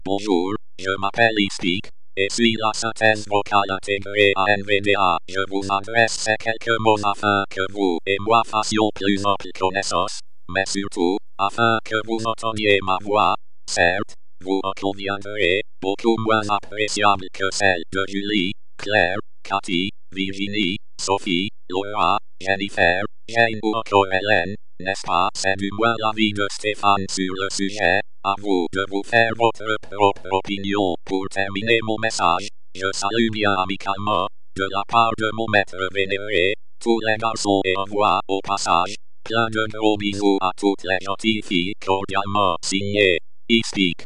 Bonjour, je m'appelle Ispeak, et suis la synthèse vocale intégrée à NVDA. Je vous adresse ces quelques mots afin que vous et moi fassions plus ample connaissance, mais surtout, afin que vous entendiez ma voix. Certes, vous en conviendrez, beaucoup moins appréciable que celle de Julie, Claire, Cathy, Virginie, Sophie, Laura, Jennifer, Jane ou encore Hélène, n'est-ce pas? C'est du moins l'avis de Stéphane sur le sujet. À vous de vous faire votre propre opinion. Pour terminer mon message, je salue bien amicalement, de la part de mon maître vénéré, tous les garçons et envoie au passage plein de gros bisous à toutes les gentilles filles. Cordialement signé Ispeak.